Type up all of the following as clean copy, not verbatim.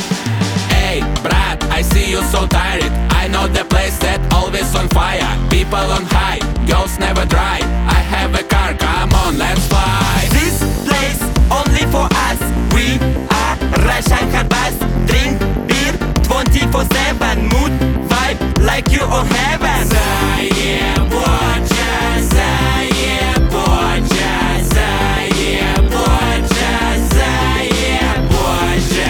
Hey, брат, I see you so tired. I know the place that always on fire. People on high, girls never dry. I have a car, come on, let's fly. This place only for us. We are Russian hot bus. Drink beer 24/7. Mood vibe like you on heaven. Заебоча, заебоча, заебоча, заебоча.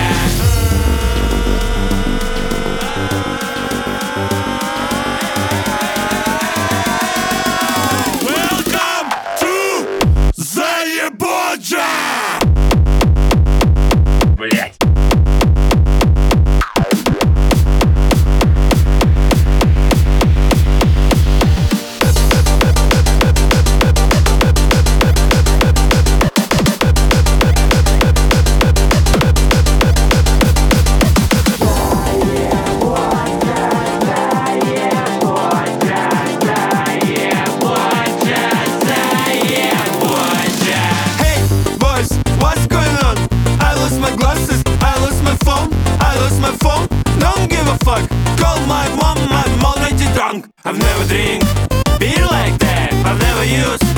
Welcome to Заебоджа! Блять. Hey boys, what's going on? I lost my glasses, I lost my phone, I lost my phone. Don't give a fuck. Call my mom, I'm already drunk. I've never drink beer like that. I've never used